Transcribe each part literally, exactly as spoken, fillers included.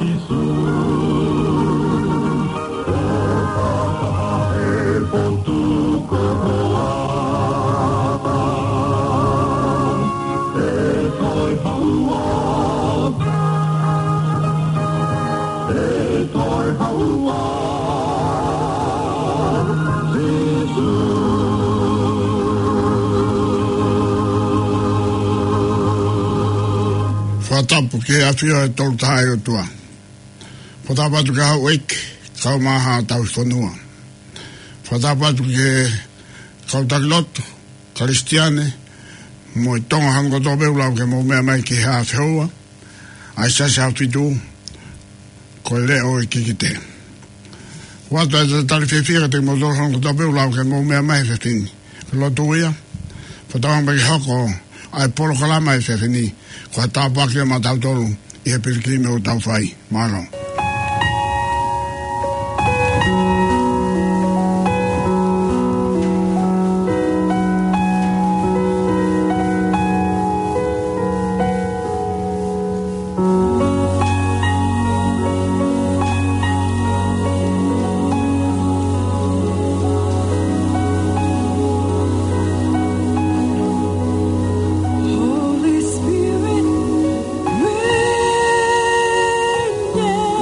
Whatapu ke a whio e tolu tae o tua. Whatapu atu ka hau eik, kau maha tau whanua. Whatapu atu ke kau takilotu, Karistiane, mo i tonga hango tō beulau ke mo mea mai ki hea whihua, ai sase hau whitu, ko leo i kikite. Watu e te tali whiwhira te mo tō hango tō beulau ke mo mea mai whiwhini. Lotu ia, whatapu ki hoko, ai polo kalama e whiwhini, ko ta pa ke ma tau tolu e pirki me o tau fai malo. Holy Spirit, rain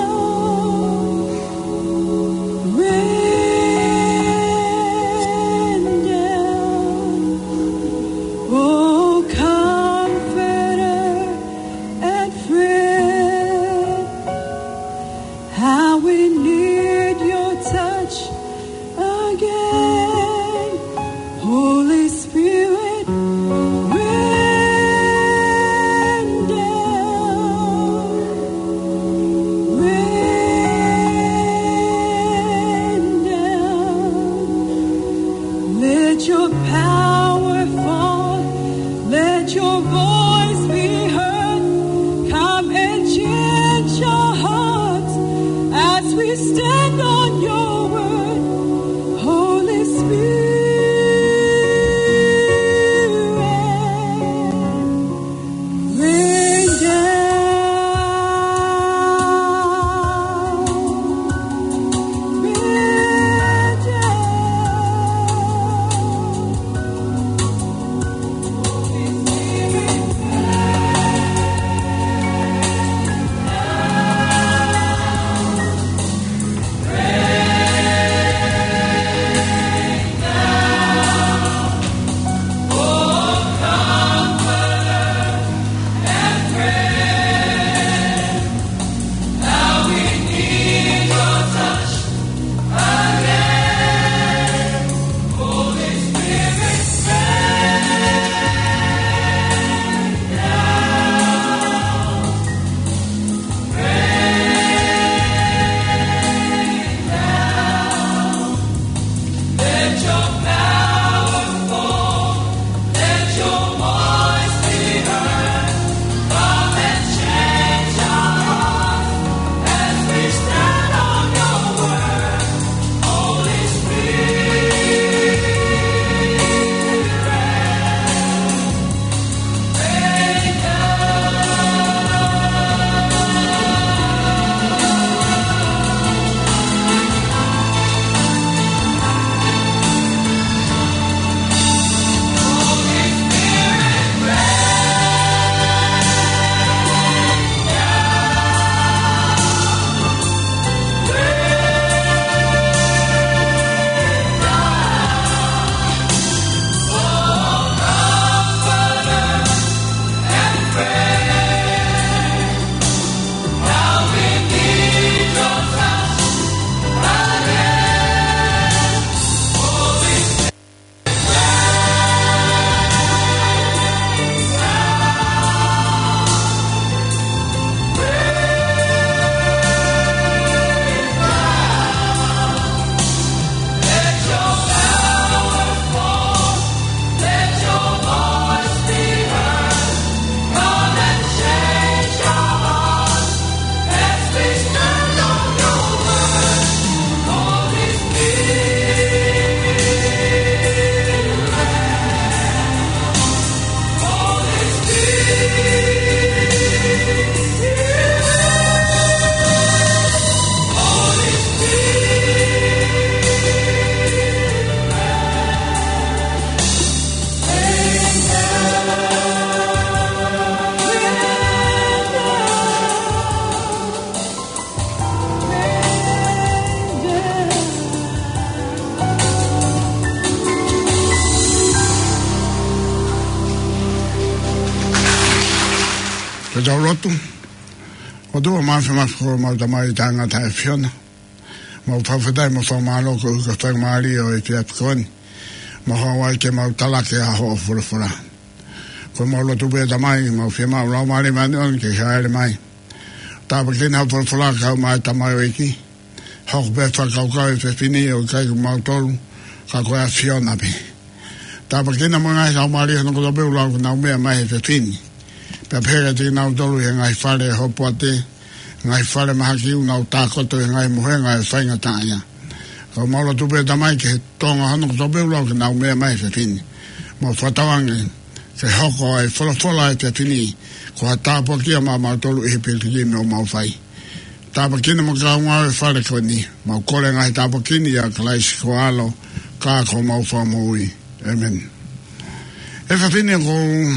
Ka tau lotu. O tua mafi mafiko mau tamai tanga tae fiona. Mau whawhatai mo whamalo ko uka whangmaari o e te apikoni. Mau hawai ke mau talake a hoa furafura. Ko mau lotu pia tamai, mau whia mau lau maari mani on ke haere mai. Tāpa kina furafura kau mai tamai o iki. Hok pe whakaukau e whiwhini o kai ku mau tolu. Ka koe a fiona pi. Tāpa kina mo ngai hau maari hana koto peu lau nau mea mai e whiwhini. Pea pēra te nau tolu he ngai whare e hopua te. Ngai whare mahakiu nau tākoto he ngai muhenga e whainga tāia. Kau maula tupe tamai ke he tonga hana koto peu lau ke nau mea mai e whiwhini. Mo whatawange ke hoko e wholafola e whiwhini. Ko ha tāpua kia ma mau tolu e he pētiki me o mau whai. Tāpa kina mo kā ngā e whare koe ni. Mau kore ngai tāpa kini a kalaisi ko alo kā ko mau whamui. Amen. E whiwhini ko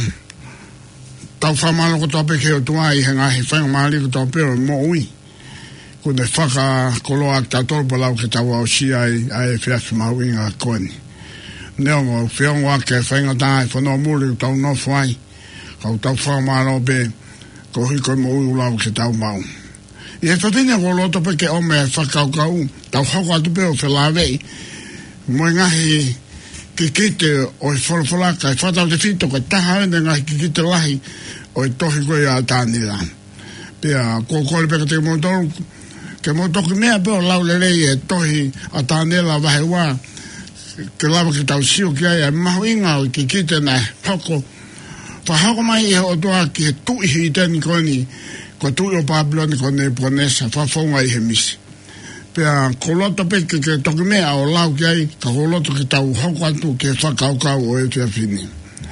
tau whamalo ko tope ke o tua i he ngahi whainga maali ko tope o mo ui. Ko ne whaka koloa ki tau tolpa lau ke tau au si ai ai e whiasu mau inga koeni. Neo mo whiongo ake whainga tāi whanau muri ko tau nofu ai. Kau tau whamalo pe ko hiko mo ui lau ke tau mau. I he whapine ko loto pe ke ome e whakau kau tau hoko atu pe o whelawei. Mo ngahi ki kite o i wholawholaka e whatau te whito ko taha ene ngahi ki kite lahi o i tohi koe a tānira. Pea ko kore peka te mo tolu ke mo toki mea pe o lau lerei e tohi a tānira wahe wā ke lawa ki tau siu ki ai e mahu inga o ki kite na hoko whahako mai e o toa ki he tui hi teni koni ko tui o Papiloni kone e Ponesa whafonga i he misi. Pea koloto pe ke ke toki mea o lau ki ai ka koloto ki tau hoko atu ke whakaukau o e tia whini.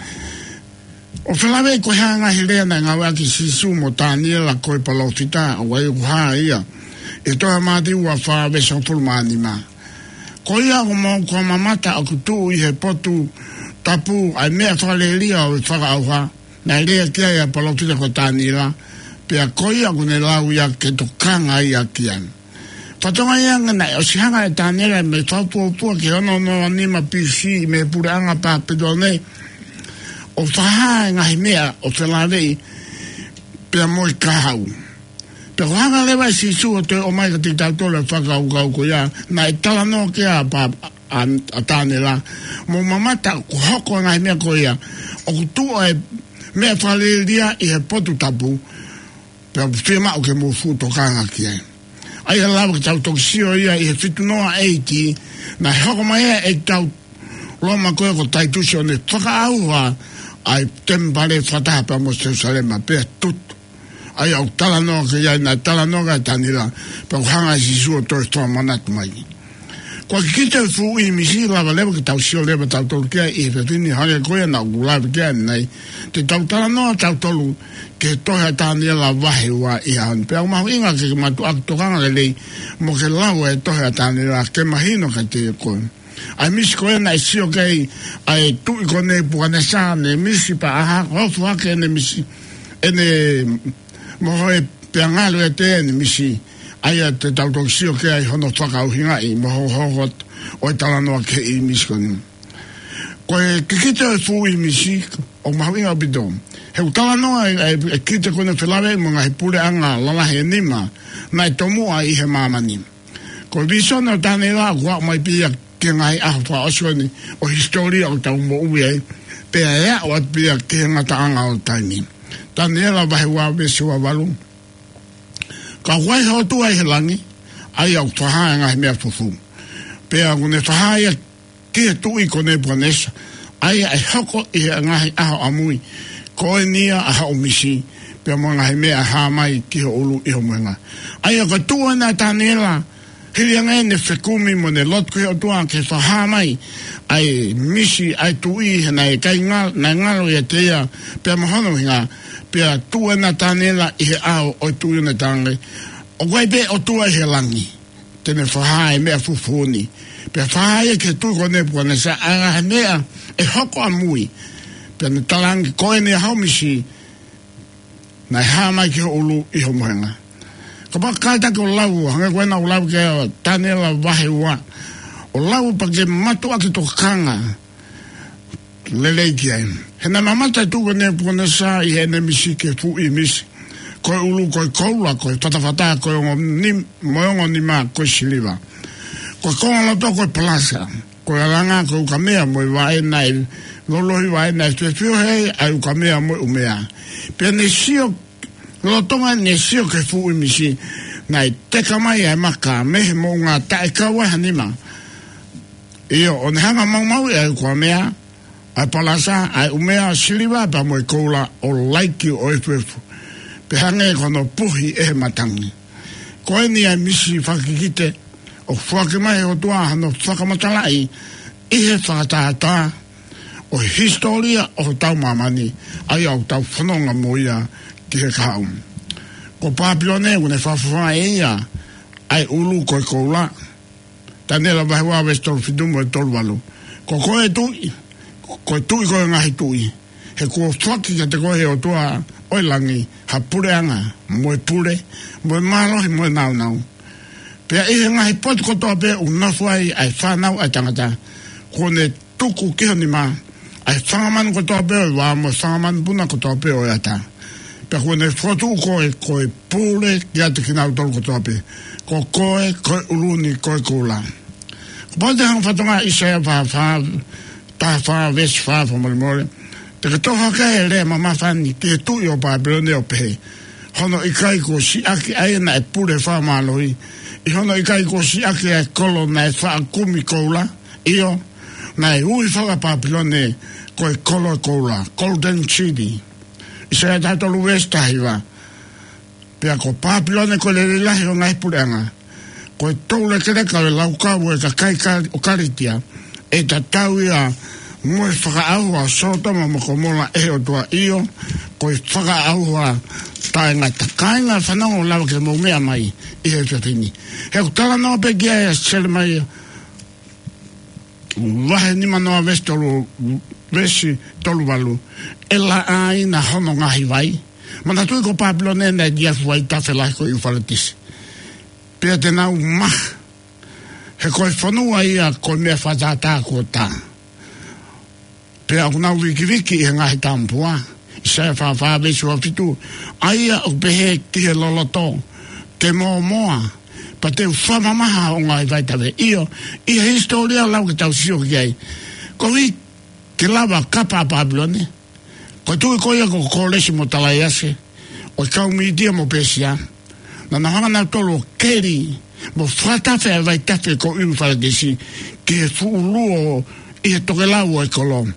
O whelawe ko hea ngahi rea na ngā waki sisu mo tāniela koe palofita o wai uha ia e toha māti ua whawe sa fulmani ma. Ko ia o mo kua mamata a kutu i he potu tapu ai mea whale lia o e whakaauha na rea kia ia palofita ko tāniela pea ko ia kune lau ia ke tokanga ia kian. Patonga ianga na o sihanga e tānera me whaupuapua ke ono no anima P C me pureanga pāpedoa nei o whaha e ngahi mea o whelarei pia moi kahau. Pea whanga lewa e sisu o te o mai ka te tautore whakau kau ko ia na e tala no ke a, a, a, a tānera mo mamata ko hoko e ngahi mea ko ia o kutua e mea whaleria i he potu tapu pea whima o ke mo fūtokanga ki ai. Ai e lawa ki tau tokisio ia i he whitu noa eiti na hoko mai e tau loma koe ko taitusi o ne whakaaua ai tempare whataha pa mo Jerusalema pea tutu. Ai au tala noa ke iai na tala noa ka tanira pa uhanga i sisua toi toa manatu mai. Kwa ki kite fu i misi lawa lewa ki tau sio lewa tau tolu kia i he whitini hane koe na ulawa kia nei te tau tala noa tau tolu ke toha tānia la wahe wa i han. Pea umahu inga ke matu aku tokanga lelei mo ke lawa e toha tānia la ke mahino ka te koe. Ai misi koe na e sio kei ai tui kone puane saa ne misi pa aha hofu hake ene misi ene moho e pea ngalo e te ene misi ai a te tau toki sio kei ai hono whakauhinga i moho hohot o e talanoa ke i misi kone. Koe ke kite e fu i misi o mahu inga bidom. He utala noa e, e kite kone whelawe mo ngahi pure anga lalahe e nima na e tomua i he mamani. Ko visona o tāne rā kua mai pia ke ngahi aho wha oswani o historia o tau mo ui e pia ea o at pia ke ngata anga o taimi. Tāne rā wahe wā vesi wa walu. Ka wai hao tua i he langi ai au whaha ngahi mea fufu. Pia kone whaha ia kia tui kone Ponesa ai ai hoko i he ngahi aho amui. Koe nia a hao misi, pia mo ngahi mea haa mai ki ho ulu i ho muenga. Ai a katua na tānela, hiri anga e ne whekumi mo ne lot koe o tua ke whaha mai, ai misi, ai tui, na e kai ngal, na ngalo i a tea, pia mohono hinga, pia tua na tānela i he ao o tui na tāngai. O kwai pe o tua i he langi, tene whaha e mea fufuni, pia whaha e ke tui kone puane sa, a mea e hoko amui, pia na talangi koe ne haumisi na haa mai ki ho ulu i ho mohenga. Ka pa kaita ko lau, hanga koe na o lau ke o tānela wahe ua. O lau pa ke matu aki to kanga lelei ki ai. He na mamata tuka ne Ponesa i he ne misi ke fu i misi. koe ulu, koe koula, koe whatawhata, koe ongo ni, moongo ni maa, koe siliva. Koe konga loto, koe palasa, koe alanga, koe ukamea, moe wae nai, lolohi wae nai, tue fio hei, ai ukamea, moe umea. Pea ne sio, lotonga ne sio ke fuu imisi, nai teka mai ai maka, mehe mo ngā tae kaua hanima. Iyo, o ne hanga mau mau, ai ukamea, ai palasa, ai umea siliva, pa moe koula, o laiki o efuefu. Pe hange kono puhi e matangi. Koe ni ai misi whakikite, o whakimai o tua hano whakamatalai, ihe whakatahata, o historia o tau mamani, ai au tau whanonga moia ki he kahau. Ko Papilone, une whawhawha e ia, ai ulu koe koula, tanela wahewa westol fidumo e tolu walu. Ko koe tui, koe tui koe ngahi tui, he kua whaki ka te koe o tua oilangi, ha pureanga, moe pure, moe malohi, moe nau nau. Pea ihe ngahi potu kotoa pe unafuai ai whanau ai tangata, kone tuku kiho ni maa, ai whangaman kotoa pe oi waa, moe whangaman puna kotoa pe oi ata. Pea kone whotu koe, koe pure, kia te kinau tolu kotoa pe, ko koe, koe uruni, koe kula. Pote hang whatonga isaya wha wha, ta wha vesi wha wha mori mori, te katoha kai lea mama whani, te tui o Papilone o pehe, hono ikai ko si aki aena e pure wha maloi, i hono ikai ko si aki e kolo na e wha kumi koula, io, na e ui whaka Papilone ko e kolo koula, Golden City. I se e tatolu westahiwa, pia ko Papilone ko le lilahi o ngai pureanga, ko e toule kereka le laukau e ka kai o karitia, e ta tau ia moe whaka aua sotama mo ko mola e o tua io, ko e whaka aua tae ngai takainga whanau lawa ke mo mea mai i he whatini. He kutala noa pe kia e sere mai wahe nima noa vesi tolu, vesi tolu walu, e la aina hono ngahi vai, mana tui ko Papilone na e diafu wai tafe lai ko i whaletisi. Pea te nau mah, he koe whanua ia koe mea whatata ko ta. Pea ku nau wiki wiki i he ngahi tampua, i sae whawha vesi wa fitu, aia o pehe ki he loloto, te moa moa, pa te whamamaha o ngai vaitawe. Io, i he historia lau ke tau sio ki ai. Ko i ke lawa kapa Papilone, ko tui koia ko kolesi mo talai ase, o kau miitia mo pesia, na na hanga na tolo keri, mo whatafe a vaitafe ko iu whaletisi, ki he fuuluo i he toke lau e kolom.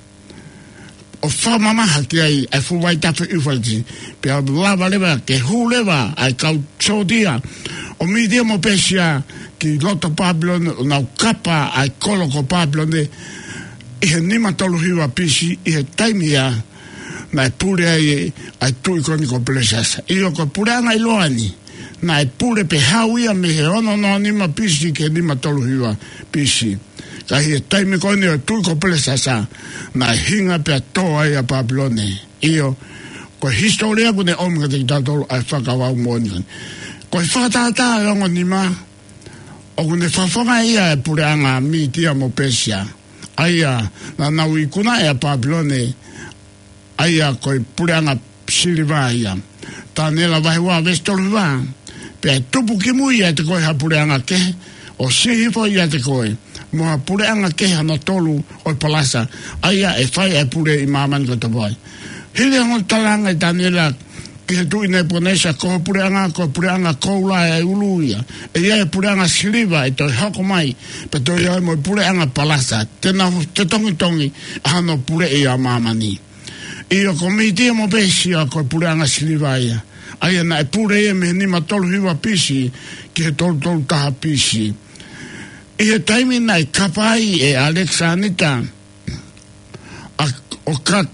O whamamaha ki ai, ai fu vaitafe iu whaletisi, pia lawa lewa, ke hu lewa, ai kau tsodia, o miitia mo pesia, ki loto Papilone, o nau kapa, ai kolo ko Papilone, i he nima tolu hiwa pisi, i he taimia, na e pure ai, ai tui koni ko pelesasa. I o ko pure anga iloani, na e pure pe hauia me he ono no nima pisi, ke nima tolu hiwa pisi. Ka hi e taimi koni o tui ko pelesasa, na e hinga pe toa ai a Papilone. I o, ko historia kune omika te kitatolu, ai whakawau moni. Ko i whakatata e ongo nima, o kune whawhanga ia e pure anga mi tia mo pesia. Aia, na nau i kuna e a Papilone, aia koe pureanga siliva ia. Tā nela wahi wā vestolu wā, pia tupu ki mui ia te koe ha pureanga ke, o sihifo ia te koe, moha pureanga ke hana tolu o palasa, aia e whai e pure i māmani ko te wai. Hili ango talanga i tā nela, ki he tui nei ponesa, ko pureanga, ko pureanga koula e ulu ia, e ia e pureanga siliva e toi hoko mai, pe toi ia mo pureanga palasa, tena te tongi tongi, hano pure i a māmani. Iyo komitia mo pesia ko pureanga siliva ia, aia na e pure ia me nima tolu hiwa pisi, ki he tolu tolu taha pisi. I he taimi na e kapai e Alexa Anita, a, o ka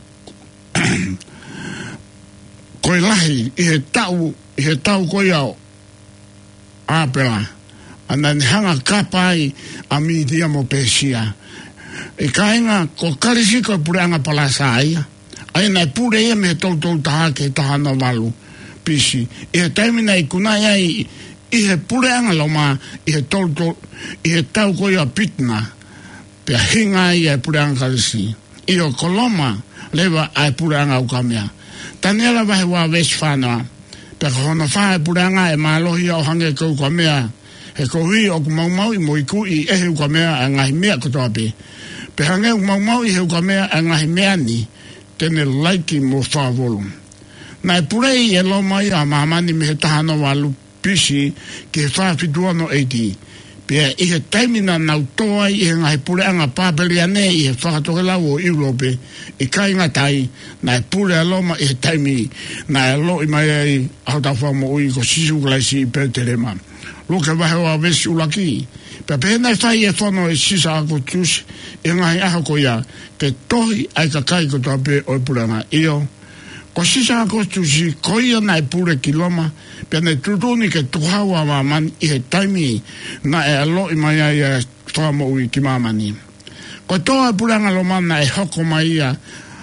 koe lahi, i he tau, i he tau koe au, apela, ana ni hanga kapai a mitia mo pesia. E kainga, ko karisi ko pureanga palasa aia, aia na e pure ia me he tolu tolu taha ke taha na walu pisi. I he taimi na i kunai ai, i he pureanga loma, i he tolu tolu, i he tau koe a pitna, pia hinga i e pureanga karisi. I o koloma, lewa ai pureanga ukamea. Tanela wahe wā vesi whanua, pe ko na fa puranga e malohi o hange ko ko mea e ko hui o mau mau i mo i ku i e ko mea ngai mea ko to pe pe hange mau mau i ko mea ngai mea ni tene laiki mo fa volum na purei e lo mai a mama ni me tahano walu pisi ke fa fitua no eighty pe i he taimina nau toa i he ngai puranga papeli ane i he whakatoke lau o Europe i kai ngatai na e pure aloma i he taimi na e lo i mai ai au tau whamo ui ko sisu glaisi i Peterema loke wahe o a vesi ulaki pe pēnei whai e whano e sisa ako tusi i ngai aha ko ia ke tohi ai ka kai ko toa pe o i puranga iyo ko sisa ako tusi ko ia na e pure kiloma pene tutuni ke tuhawa maman i he taimi na e alo i mai ai e whamo ui ki mamani ko toa puranga lo mana e hoko mai ia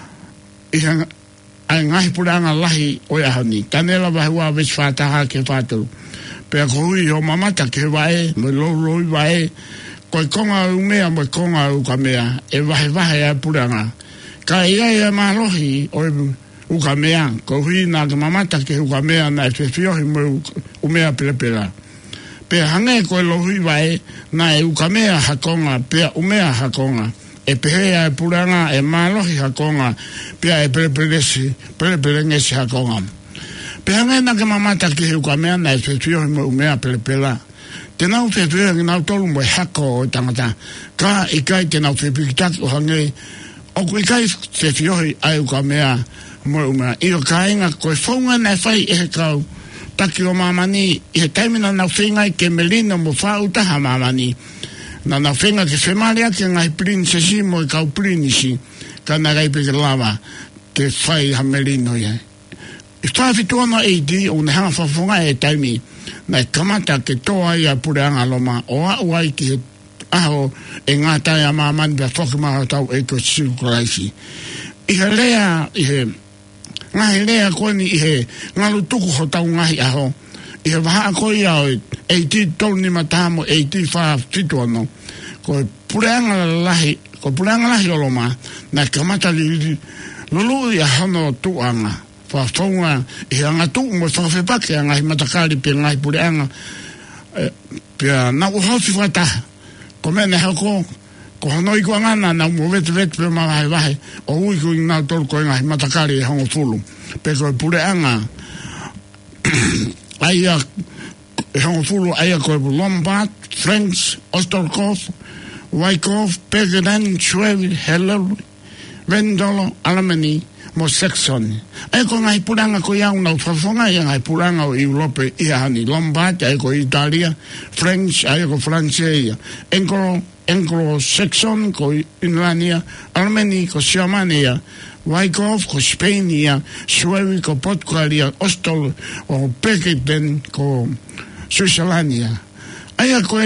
i he ai ngahi puranga lahi o ia hani tanela wahe wa vesi whataha ke whataru pe ko hui o mamata ke wae mo lo lo wae ko konga umea mo konga u kamea e wahe wahe a puranga ka ia ia malohi o u kamea ko hui na mamata ke u kamea na e fiohi mo umea pelepela pe hange ko lo hui wae na e u kamea hakonga pe umea hakonga e pehea e puranga e malohi hakonga pe e pelepelesi pelepelengesi hakonga pe hange na ke mamata ke u kamea na e fiohi mo umea pelepela te nau fefea ki nau tolu mo e hako o tangata ka i kai te nau fepikitak o hange o kui kai fefiohi ai u kamea mo umea i o kainga koe whaunga na whai e he kau taki o mamani i he taimina nau whengai ke melina mo whautaha mamani na nau whenga ke whemaria ke ngai prinsesi mo i kau prinisi ka na reipe ke lava ke whai ha melino ia i whawhituana e di o ne hanga whawhunga e taimi na kamata ke toa ia pureanga loma o a uai ki he aho e ngātai a mamani pia whakamaha tau e ko siku karaisi i he lea i he ngahi lea koni i he ngalu tuku ho tau ngahi aho i he waha koi au e ti tolu ni matamo e ti wha fituano ko pureanga lahi ko pureanga lahi oloma na kamata li lulu i a hono tuanga fa fonga e anga tu mo fa fe pa ke anga matakali pe ngai pureanga pe na o hofi fata come ne hako ko noi ko ngana na mo vet vet pe ma vai vai o ui ko na tol ko ngai matakali hango fulu pe ko pureanga ai a hango fulu ai ko Lombard French Ostorkov Wyckoff Pegedan Schweb Heller Vendolo Alamani mo Saxon ai ko ngai puranga ko ia una fafonga ia ngai puranga o Europe ia ni Lombard ai ko Italia French ai ko francese anglo anglo Saxon ko Inlania Armenia ko Germania Wyckoff ko Spania Suevi ko Portugalia Ostol o Pekeden ko Switzerlandia ai ko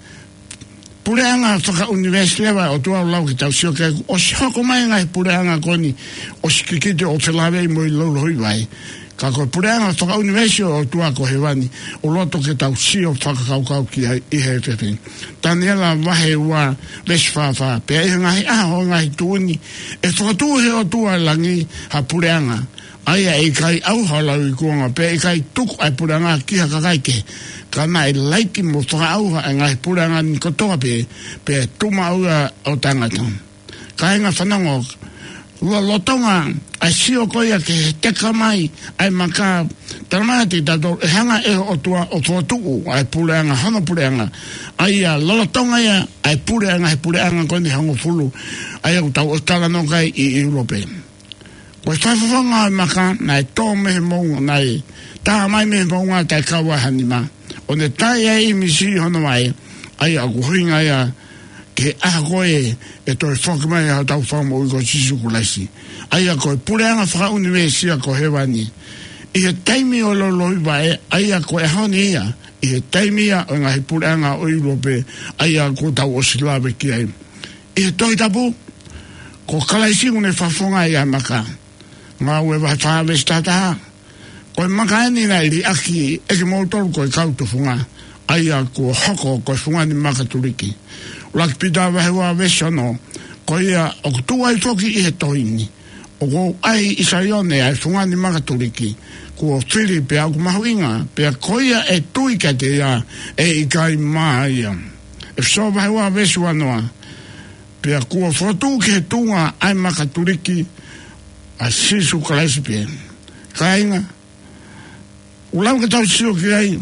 pureanga whaka universitatea o tua lau ki tau sio ke o si hoko mai ngai pureanga koni o si kikite o whelawe mo i lau hui vai ka ko pureanga whaka universitatea o tua ko hewani o loto ke tau sio whaka kau kau ki i he whewhi tani ala wahe ua lesi whawha pe e ngai aho ngai tuuni e whakatu he o tua langi ha pureanga aia e kai au halau i kuanga pe e kai tuku ai pureanga ki ha kakaike kana e laiki mo whakaauha e ngai puranga ni kotoa pe pe tuma aua o tangata ka inga whanango ua lotonga ai sio koia ke teka mai ai maka taramati tato e hanga e o tua o whotuku ai puranga hana puranga ai a lotonga ia ai puranga ai puranga koni hango fulu ai au tau o tala no kai i Europe ko e whaiwhanga ai maka na e tō mehe monga na e tā mai mehe monga tai kaua hanima o ne tai ai misi hono mai ai a kuhinga ia ke a koe e toi whaka mai a tau whamo i ko sisu kulaisi ai a koe pureanga whaka universia ko hewani i he taimi o loloi wae ai a koe honi ia i he taimi ia o ngahi pureanga o Europe ai a ko tau o silawe ki ai i he toi tapu ko kalaisi une whafonga ia maka ngā ue wai whawestata koe makaeni nei li aki eke mōtoro koe kautofunga ai a ko hoko koe funga ni makaturiki laki pita wahewa vesono koe ia o kutua i toki i he toini o ko ai isaione ai fungani makaturiki ko fili pe aku mahuinga pe koia e tui ka te ia e i kai maia e so vai wa vesu anoa pe aku fotu ke tunga ai makaturiki a sisu kalaisi pe kainga ulau ke tau sio ki ai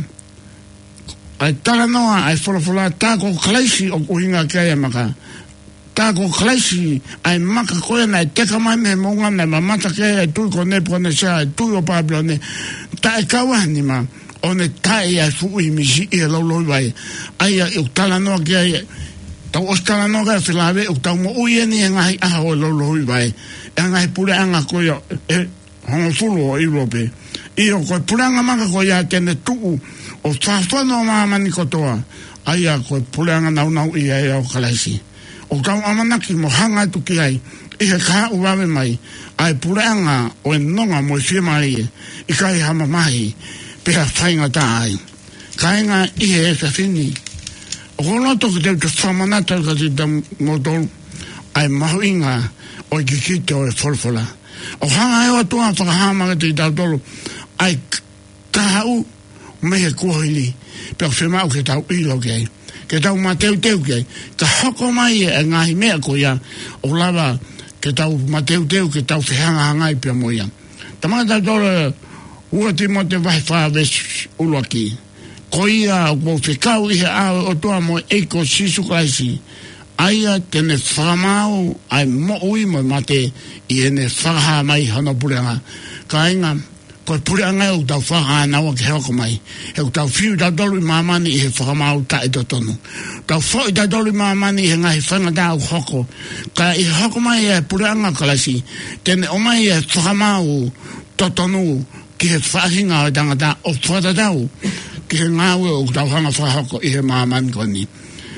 ai tala noa ai folofola tako kalaisi o kuhinga kaya maka tako kalaisi ai maka koia na e teka mai me monga na mamata kaya e tui kone pone sa e tui o pablo ne ta e kawani ma o ne tae ai fui misi i e lauloi vai ai a uktala noa ki ai tau ostala noa kaya whilawe uktau mo ui eni e ngahi aha o lauloi vai e ngahi pure anga koia e hongo fulu o irope i o koe puranga maka koia kene tuu o whawhano maamani kotoa ai a koe puranga nau nau i ai au kalaisi o kau amanaki mo hanga tu ki ai i he kaha uwawe mai ai puranga o e nonga mo i whiamai i kai hama mahi pēha whainga tā ai kainga i he e whini o konoto ki teu te whamanata ka te te motolu ai mahuinga o i kikite o e wholwhola o hanga e o tua whakahamanga te i tautolu ai kahau me he kuhili pe o whemau ke tau ilo ke ai ke tau mateu teu ke ai ka hoko mai e ngahi mea ko ia o lava ke tau mateu teu ke tau whihanga hangai pia mo ia tamanga tau tole ua ti mo te vai whaves ulo aki ko ia o mo whikau i he ao o tua mo eiko sisu kaisi aia tene whamau ai mo ui mo mate i ene whaha mai hana purenga ka inga ko purenga o tau whaha nawa ke hoko mai e o tau whiu tau dolu i mamani i he whakamau ta e totonu tau whoi tau dolu i mamani i he ngahi whangata o hoko ka i hoko mai e purenga kalasi tene o mai e whakamau totonu ki he whahinga o tangata o whatatau ki he ngawe o tau hanga whahoko i he mamani koni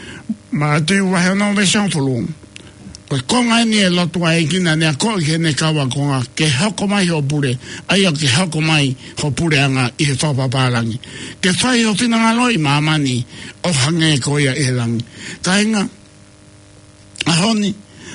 ma te wahe no me sanfulu ko konga ni e lotu ai kina ne ko ke ne kawa konga ke hoko mai ho pure ai ke hoko mai ho pure anga i fa pa palangi ke fai o fina ngaloi mamani o hange ko ia e lang kainga ahoni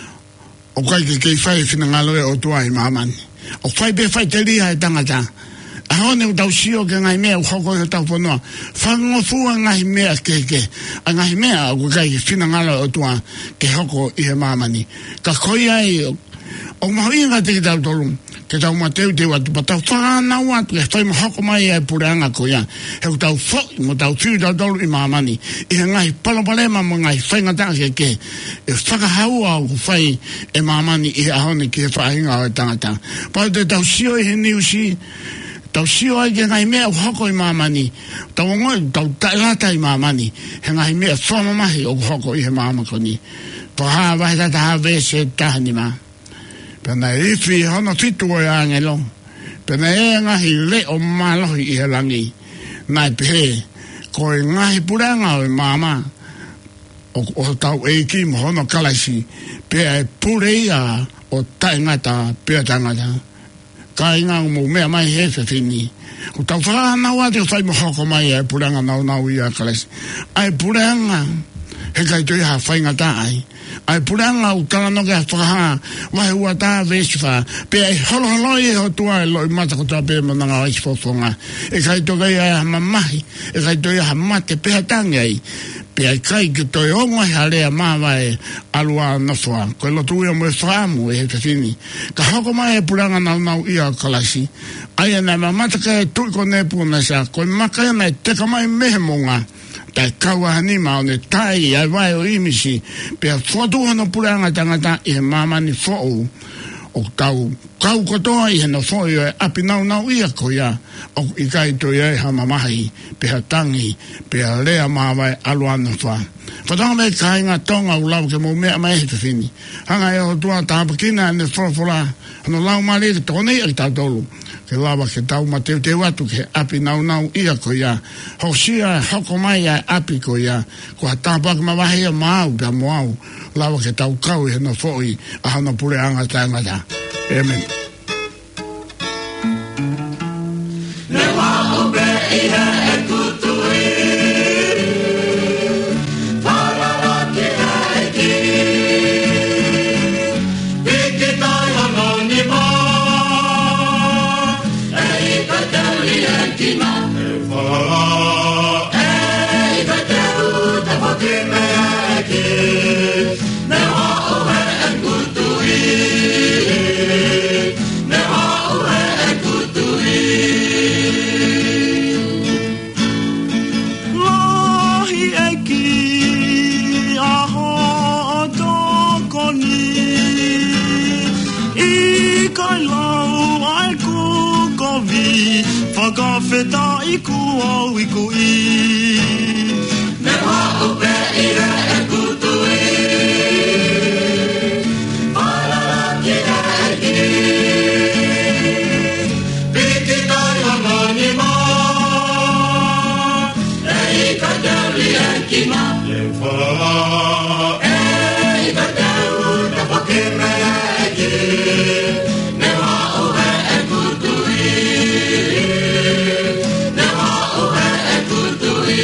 o kai ke ke fai fina ngaloi o tuai mamani o fai be fai te lia e tangata ahone o tausio ke ngai mea o hoko e tau whanua whango fua ngai mea keke a ngai mea o kai whina ngala o tua ke hoko i he mamani ka koi ai o mahi nga te ki tau tolu ke tau mateu te watu pa tau whanau atu ke whai mo hoko mai ai pureanga ko ia he o tau whoi mo tau whiu tau tolu i mamani i he ngai palopalema mo ngai whaingata ke ke e whakahaua o whai e mamani i he ahone ki he whainga o tangata pa te tau sio i he niusi tau sio ai ke ngai mea o hoko i mamani tau ngoi tau tailata i mamani he ngai mea whamamahi o hoko i he mamakoni pa haa wahi tata haa vese tahani ma pena e iwi hono fitu o e angelo pena e ngahi le o malohi i he langi nai pehe ko e ngahi puranga o e mama o, o tau e ki mo hono kalaisi pea e pureia o taingata pea tangata ka inga mo mea mai he se fini o tau whanau ate o whai mo hoko mai e puranga nau nau i a kalesi ai puranga he kai toi ha whainga ta ai ai puranga o tala no ke whakaha wahe ua ta vesfa pe ai holo holo i ho tua e loi mata ko tua pe mananga o isfofonga e kai toi ai ha mamahi e kai toi ha mate pe hatangi ai pe ai kai ke toi ongo he alea mawa e alua nafua ko e lotu ia mo e whaamu e he te fini ka hoko mai e puranga nau nau i a kalasi ai ana mamata ka e tui ko ne puna sa ko e maka ia e teka mai mehe monga tai kaua hanima o ne tai ai vai o imisi pe a whatu hana puranga tangata i he mamani fōu o tau kau kotoa i hena fōi o e api nau nau ia ko ia o i kai to ia e hamamahi pe ha tangi pe a lea mawai aluana wha whatanga me kainga tonga u lau ke mo mea mai he te fini hanga e o tua tāpakina ne whorafora hano lau mali ke tōne i tau tolu ke lawa ke tau ma teu teu atu ke api nau nau ia ko ia ho sia hoko mai a api ko ia ko ha tāpak ma wahi a mau pia moau lawa ke tau kau i hena fōi a hana pure anga tangata amen ne wa ombe i he e kutui parara ki e ki piki tai hanoni mai whakawheta i kua i kui. Ne wā upe i re e kutui. Malala ki e ki. Piki tai hangani mā. E i ka teuli e ki mā. E whala. E i ka teu te whakime e ki. Ne wā upe e kutui. Ne wā upe e kutui.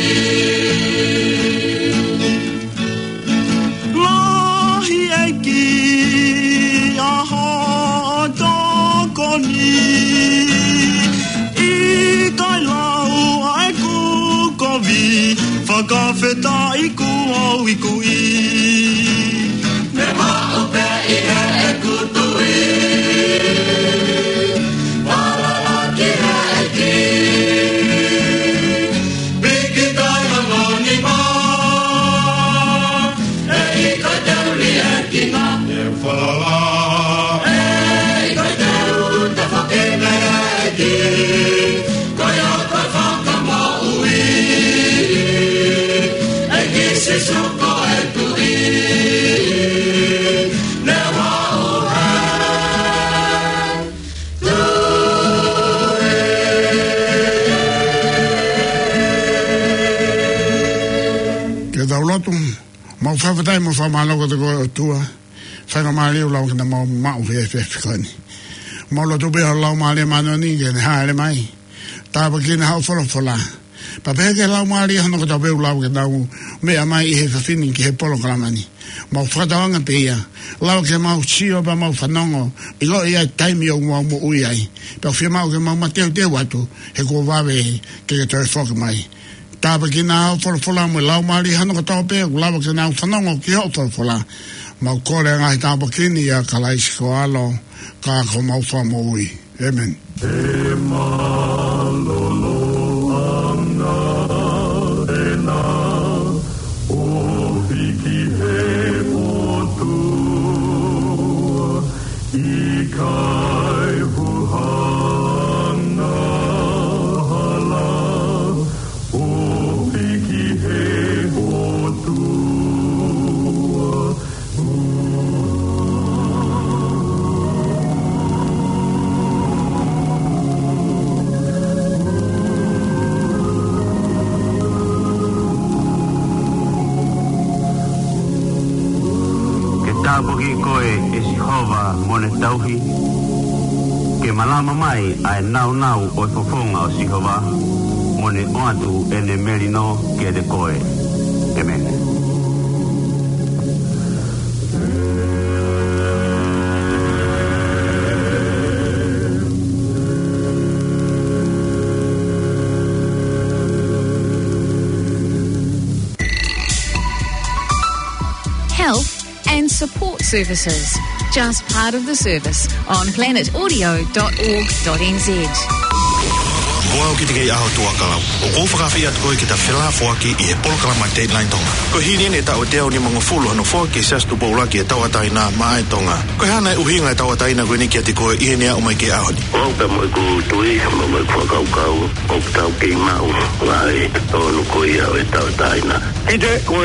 Lahi e ki aha tōkoni. I kai lau ai kukovi. Whakawheta i kua i kui. Ne wā upe i he e kutui. Malala ki he e ki. Piki tai hangani mā. E i ka teuli e ki ngā. E whala. E i ka teu te whakime e ki. Koe o koe whakamaui. E ki se suko e tui. Ne wā upe Ke tau lotu, mau whawhatai mo whamaloko te koe o tua, whanga maari o lau kina mau mau he he whikani. Mau lotu beha lau maari mano ni ke ne haere mai, tāpa kina hau wholawhola. Pa pehe ke lau maari hano kata beu lau ke tau mea mai i he whawhini ki he polo kalamani. Mau whakatawanga pe ia, lau ke mau sio pa mau whanongo, i lo ia taimi o mua mo ui ai. Pa whia mau ke mau mateo te watu, he kua wawe ke ke toi whoka mai. Tāpa ki nā au wholawhola mo lau maari hano ka tau pēku lawa ki nā au whanongo ki hau wholawhola. Mau kore ngai tāpa kini a kalaisi ko alo ka ko mau whamo ui. Amen. E malolo ana e nā o hiki he motu i kai huhana hala o hiki he motu. Tāpoki koe e Sihova mone tauhi. Ke malama mai ai nau nau o e whawhonga o Sihova mone oatu ene merino ke de koe. Amen. Health and support services. Just part of the service on planet audio dot org dot n z. Moa o ki te kei aho tuakalau. O kou whakawhi atu koe ki ta whila fuaki i he polokalama Dateline tonga. Ko hini ne tau te au ni mga fulu hano fuaki sastu paulaki e tawataina maa e tonga. Ko hana e uhinga e tawataina koe niki ati koe i nea o mai ke aho ni. O ka mo ku tui mo mo ku ka ka o tau ki mau. Wai, o no koe au e tawataina. Ite koe